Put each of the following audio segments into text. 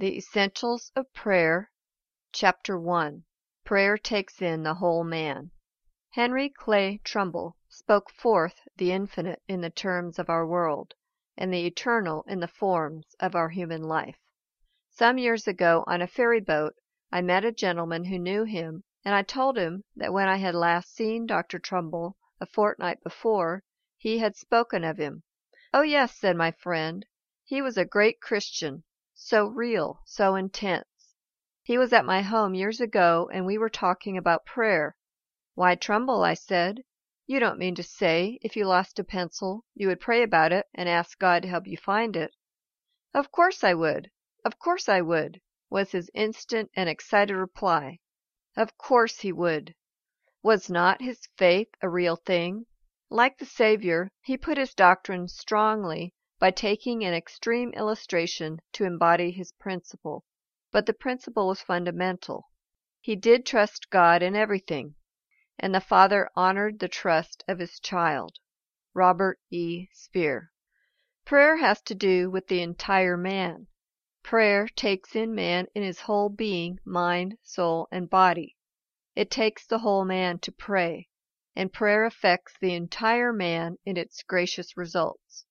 The Essentials of Prayer, Chapter 1. Prayer Takes in the Whole Man. Henry Clay Trumbull spoke forth the infinite in the terms of our world, and the eternal in the forms of our human life. Some years ago, on a ferry boat, I met a gentleman who knew him, and I told him that when I had last seen Dr. Trumbull, a fortnight before, he had spoken of him. "Oh, yes," said my friend, "he was a great Christian. So real, so intense. He was at my home years ago, and we were talking about prayer." "Why, Trumbull," I said, "you don't mean to say if you lost a pencil you would pray about it and ask God to help you find it?" "Of course I would. Of course I would," was his instant and excited reply. Of course he would. Was not his faith a real thing? Like the Savior, he put his doctrine strongly by taking an extreme illustration to embody his principle. But the principle was fundamental. He did trust God in everything, and the Father honored the trust of his child. Robert E. Speer. Prayer has to do with the entire man. Prayer takes in man in his whole being, mind, soul, and body. It takes the whole man to pray, and prayer affects the entire man in its gracious results.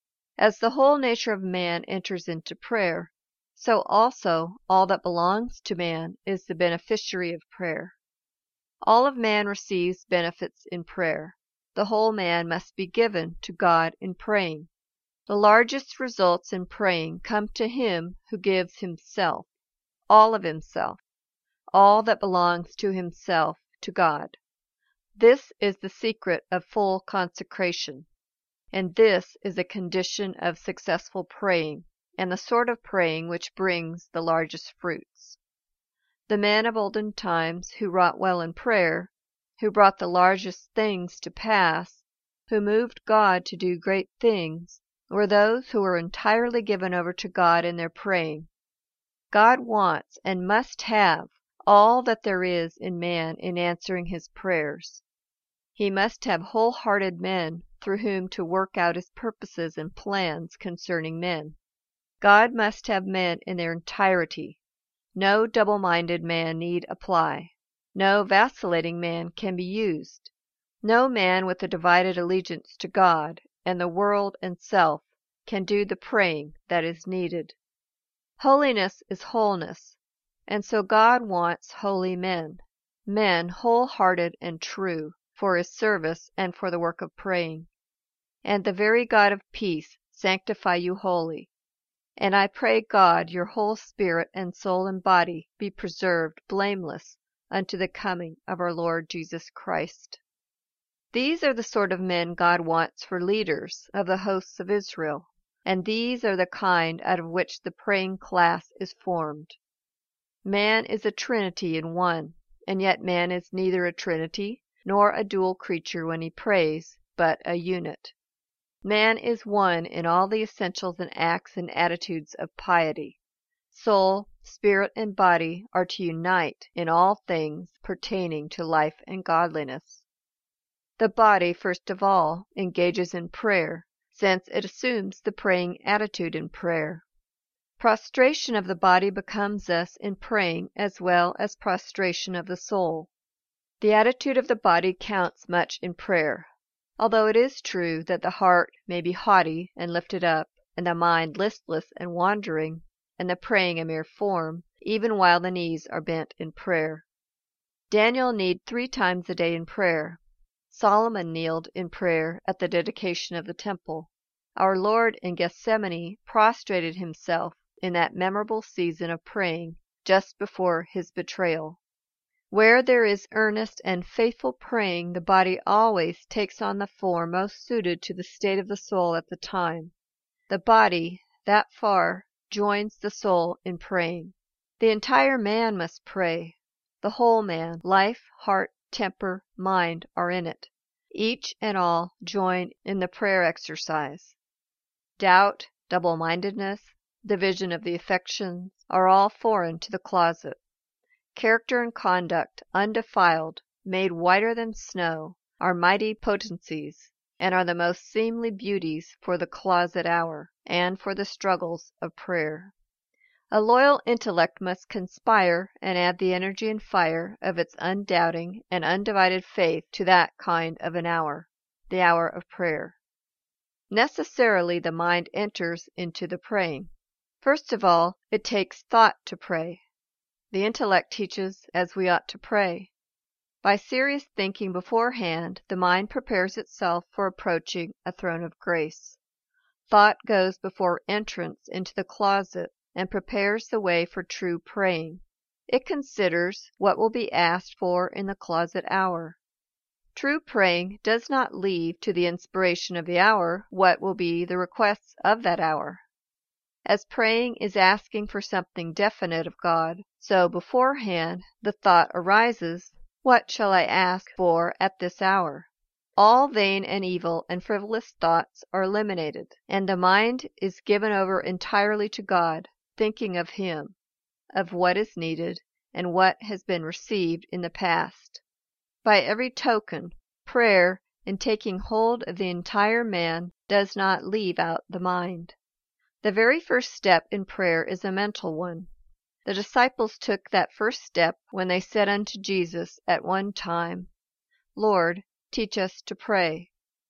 As the whole nature of man enters into prayer, so also all that belongs to man is the beneficiary of prayer. All of man receives benefits in prayer. The whole man must be given to God in praying. The largest results in praying come to him who gives himself, all of himself, all that belongs to himself, to God. This is the secret of full consecration. And this is a condition of successful praying, and the sort of praying which brings the largest fruits. The men of olden times who wrought well in prayer, who brought the largest things to pass, who moved God to do great things, were those who were entirely given over to God in their praying. God wants and must have all that there is in man in answering his prayers. He must have whole-hearted men through whom to work out his purposes and plans concerning men. God must have men in their entirety. No double-minded man need apply. No vacillating man can be used. No man with a divided allegiance to God and the world and self can do the praying that is needed. Holiness is wholeness, and so God wants holy men, men whole-hearted and true, for his service and for the work of praying. And the very God of peace sanctify you wholly. And I pray God your whole spirit and soul and body be preserved blameless unto the coming of our Lord Jesus Christ. These are the sort of men God wants for leaders of the hosts of Israel, and these are the kind out of which the praying class is formed. Man is a trinity in one, and yet man is neither a trinity nor a dual creature when he prays, but a unit. Man is one in all the essentials and acts and attitudes of piety. Soul, spirit, and body are to unite in all things pertaining to life and godliness. The body, first of all, engages in prayer, since it assumes the praying attitude in prayer. Prostration of the body becomes us in praying as well as prostration of the soul. The attitude of the body counts much in prayer, although it is true that the heart may be haughty and lifted up, and the mind listless and wandering, and the praying a mere form, even while the knees are bent in prayer. Daniel kneeled 3 times a day in prayer. Solomon kneeled in prayer at the dedication of the temple. Our Lord in Gethsemane prostrated himself in that memorable season of praying just before his betrayal. Where there is earnest and faithful praying, the body always takes on the form most suited to the state of the soul at the time. The body, that far, joins the soul in praying. The entire man must pray. The whole man, life, heart, temper, mind, are in it. Each and all join in the prayer exercise. Doubt, double-mindedness, division of the affections are all foreign to the closet. Character and conduct, undefiled, made whiter than snow, are mighty potencies, and are the most seemly beauties for the closet hour, and for the struggles of prayer. A loyal intellect must conspire and add the energy and fire of its undoubting and undivided faith to that kind of an hour, the hour of prayer. Necessarily the mind enters into the praying. First of all, it takes thought to pray. The intellect teaches as we ought to pray. By serious thinking beforehand, the mind prepares itself for approaching a throne of grace. Thought goes before entrance into the closet and prepares the way for true praying. It considers what will be asked for in the closet hour. True praying does not leave to the inspiration of the hour what will be the requests of that hour. As praying is asking for something definite of God, so beforehand the thought arises, "What shall I ask for at this hour?" All vain and evil and frivolous thoughts are eliminated, and the mind is given over entirely to God, thinking of Him, of what is needed, and what has been received in the past. By every token, prayer, in taking hold of the entire man, does not leave out the mind. The very first step in prayer is a mental one. The disciples took that first step when they said unto Jesus at one time, "Lord, teach us to pray."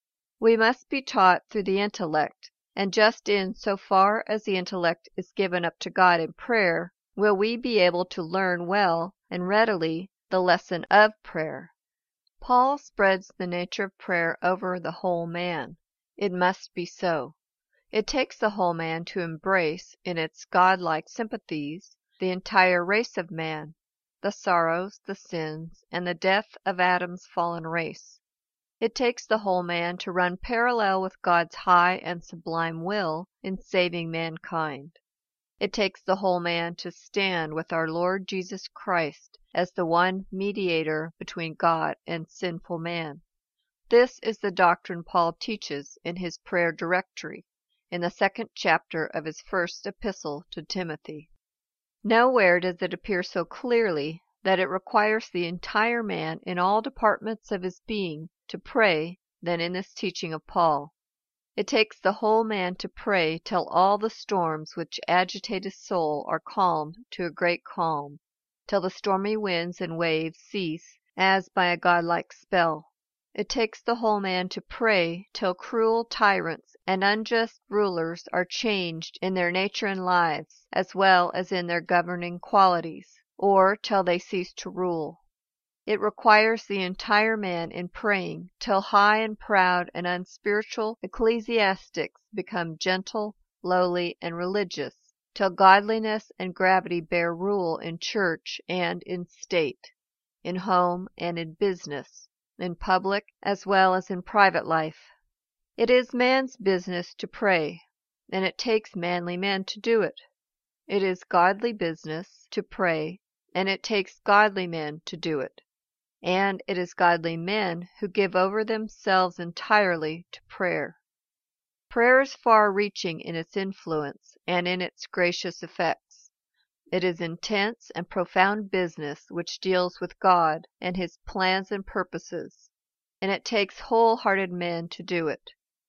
We must be taught through the intellect, and just in so far as the intellect is given up to God in prayer, will we be able to learn well and readily the lesson of prayer. Paul spreads the nature of prayer over the whole man. It must be so. It takes the whole man to embrace, in its godlike sympathies, the entire race of man, the sorrows, the sins, and the death of Adam's fallen race. It takes the whole man to run parallel with God's high and sublime will in saving mankind. It takes the whole man to stand with our Lord Jesus Christ as the one mediator between God and sinful man. This is the doctrine Paul teaches in his prayer directory, in the 2nd chapter of his first epistle to Timothy. Nowhere does it appear so clearly that it requires the entire man in all departments of his being to pray than in this teaching of Paul. It takes the whole man to pray till all the storms which agitate his soul are calmed to a great calm, till the stormy winds and waves cease as by a godlike spell. It takes the whole man to pray till cruel tyrants and unjust rulers are changed in their nature and lives, as well as in their governing qualities, or till they cease to rule. It requires the entire man in praying till high and proud and unspiritual ecclesiastics become gentle, lowly, and religious, till godliness and gravity bear rule in church and in state, in home and in business, in public as well as in private life. It is man's business to pray, and it takes manly men to do it. It is godly business to pray, and it takes godly men to do it. And it is godly men who give over themselves entirely to prayer. Prayer is far-reaching in its influence and in its gracious effects. It is intense and profound business which deals with God and His plans and purposes, and it takes whole-hearted men to do it.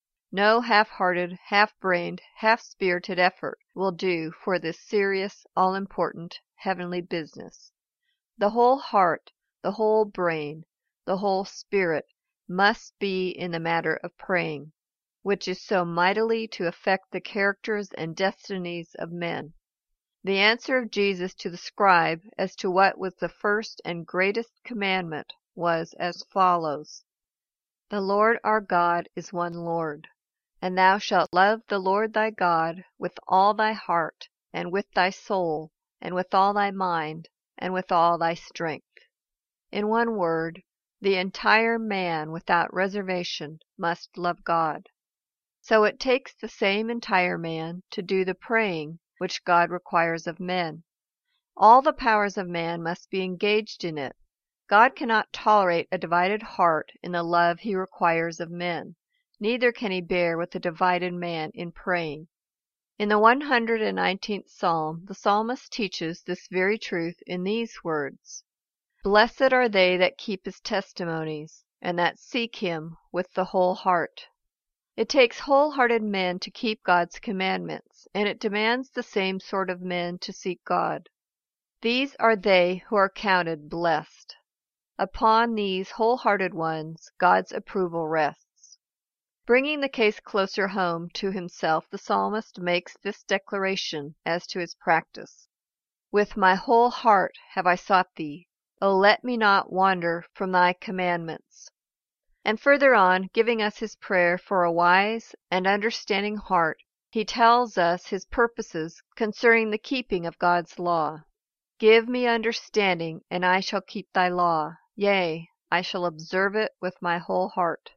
No half-hearted, half-brained, half-spirited effort will do for this serious, all-important, heavenly business. The whole heart, the whole brain, the whole spirit must be in the matter of praying, which is so mightily to affect the characters and destinies of men. The answer of Jesus to the scribe as to what was the first and greatest commandment was as follows: "The Lord our God is one Lord, and thou shalt love the Lord thy God with all thy heart, and with thy soul, and with all thy mind, and with all thy strength." In one word, the entire man without reservation must love God. So it takes the same entire man to do the praying which God requires of men. All the powers of man must be engaged in it. God cannot tolerate a divided heart in the love He requires of men, neither can He bear with a divided man in praying. In the 119th Psalm, the psalmist teaches this very truth in these words: "Blessed are they that keep His testimonies, and that seek Him with the whole heart." It takes whole-hearted men to keep God's commandments, and it demands the same sort of men to seek God. These are they who are counted blessed. Upon these whole-hearted ones God's approval rests. Bringing the case closer home to himself, the psalmist makes this declaration as to his practice. With my whole heart have I sought thee. O let me not wander from thy commandments. And further on, giving us his prayer for a wise and understanding heart, he tells us his purposes concerning the keeping of God's law. Give me understanding, and I shall keep thy law. Yea, I shall observe it with my whole heart.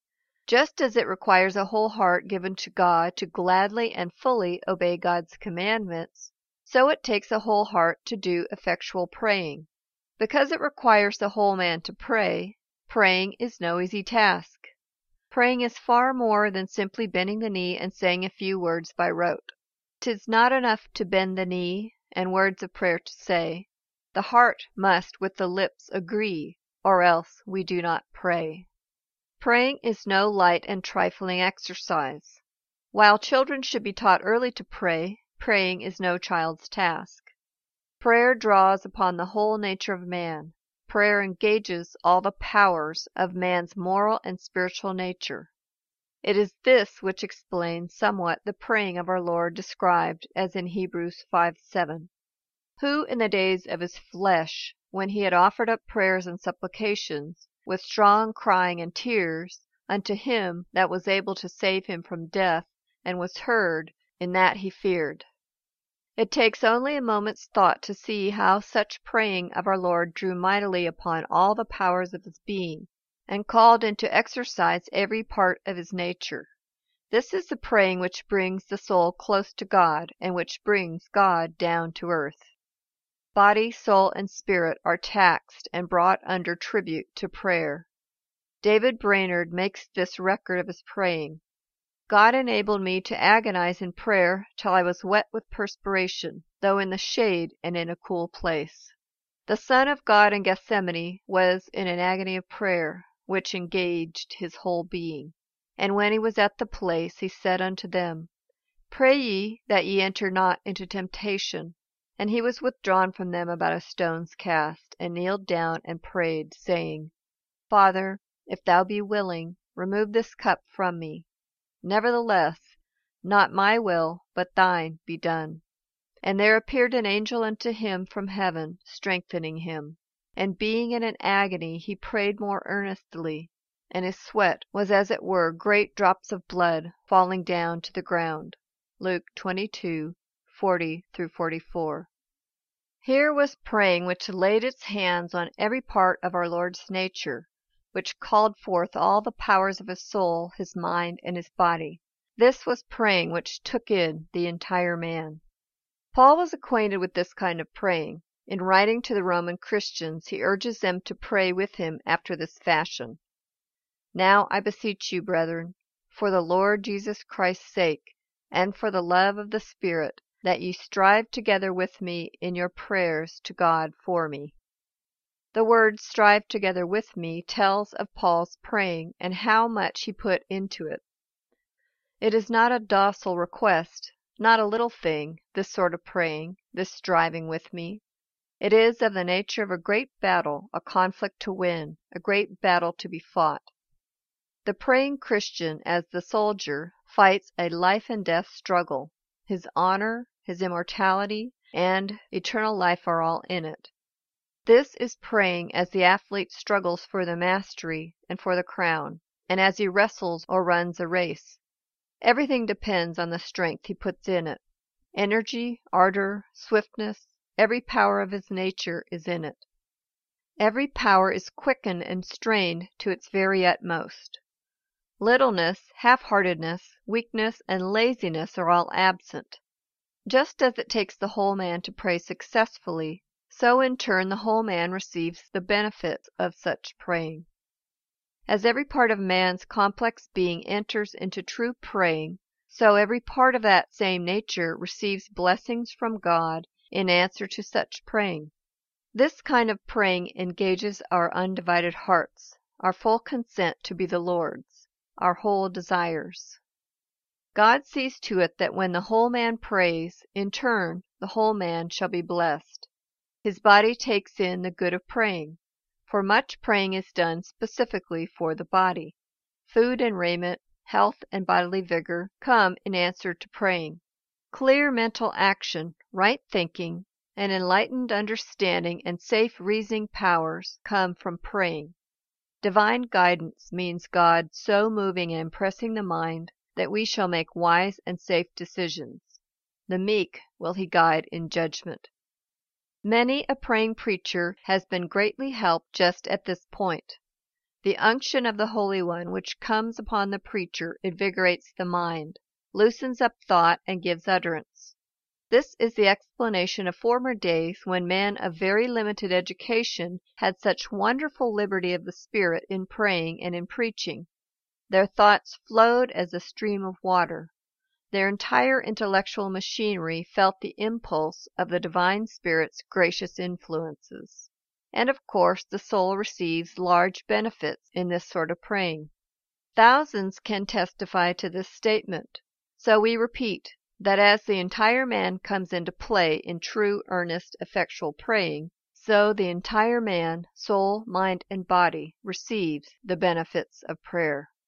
Just as it requires a whole heart given to God to gladly and fully obey God's commandments, so it takes a whole heart to do effectual praying. Because it requires the whole man to pray, praying is no easy task. Praying is far more than simply bending the knee and saying a few words by rote. 'Tis not enough to bend the knee and words of prayer to say. The heart must with the lips agree, or else we do not pray. Praying is no light and trifling exercise. While children should be taught early to pray, praying is no child's task. Prayer draws upon the whole nature of man. Prayer engages all the powers of man's moral and spiritual nature. It is this which explains somewhat the praying of our Lord described as in Hebrews 5:7, who in the days of his flesh, when he had offered up prayers and supplications, with strong crying and tears, unto him that was able to save him from death, and was heard, in that he feared. It takes only a moment's thought to see how such praying of our Lord drew mightily upon all the powers of his being, and called into exercise every part of his nature. This is the praying which brings the soul close to God, and which brings God down to earth. Body, soul, and spirit are taxed and brought under tribute to prayer. David Brainerd makes this record of his praying. God enabled me to agonize in prayer till I was wet with perspiration, though in the shade and in a cool place. The Son of God in Gethsemane was in an agony of prayer, which engaged his whole being. And when he was at the place, he said unto them, Pray ye that ye enter not into temptation. And he was withdrawn from them about a stone's cast, and kneeled down and prayed, saying, Father, if thou be willing, remove this cup from me. Nevertheless, not my will, but thine be done. And there appeared an angel unto him from heaven, strengthening him. And being in an agony, he prayed more earnestly, and his sweat was as it were great drops of blood falling down to the ground. Luke 22:40-44. Here was praying which laid its hands on every part of our Lord's nature, which called forth all the powers of his soul, his mind, and his body. This was praying which took in the entire man. Paul was acquainted with this kind of praying. In writing to the Roman Christians, he urges them to pray with him after this fashion. Now I beseech you, brethren, for the Lord Jesus Christ's sake, and for the love of the Spirit, that ye strive together with me in your prayers to God for me. The word strive together with me tells of Paul's praying and how much he put into it. It is not a docile request, not a little thing, this sort of praying, this striving with me. It is of the nature of a great battle, a conflict to win, a great battle to be fought. The praying Christian, as the soldier, fights a life and death struggle. His honor, his immortality, and eternal life are all in it. This is praying as the athlete struggles for the mastery and for the crown, and as he wrestles or runs a race. Everything depends on the strength he puts in it. Energy, ardor, swiftness, every power of his nature is in it. Every power is quickened and strained to its very utmost. Littleness, half-heartedness, weakness, and laziness are all absent. Just as it takes the whole man to pray successfully, so in turn the whole man receives the benefits of such praying. As every part of man's complex being enters into true praying, so every part of that same nature receives blessings from God in answer to such praying. This kind of praying engages our undivided hearts, our full consent to be the Lord's. our whole desires. God sees to it that when the whole man prays, in turn, the whole man shall be blessed. His body takes in the good of praying, for much praying is done specifically for the body. Food and raiment, health and bodily vigor come in answer to praying. Clear mental action, right thinking, and enlightened understanding and safe reasoning powers come from praying. Divine guidance means God so moving and impressing the mind that we shall make wise and safe decisions. The meek will He guide in judgment. Many a praying preacher has been greatly helped just at this point. The unction of the Holy One which comes upon the preacher invigorates the mind, loosens up thought, and gives utterance. This is the explanation of former days when men of very limited education had such wonderful liberty of the spirit in praying and in preaching. Their thoughts flowed as a stream of water. Their entire intellectual machinery felt the impulse of the divine Spirit's gracious influences. And of course the soul receives large benefits in this sort of praying. Thousands can testify to this statement. So we repeat that as the entire man comes into play in true, earnest, effectual praying, so the entire man, soul, mind, and body, receives the benefits of prayer.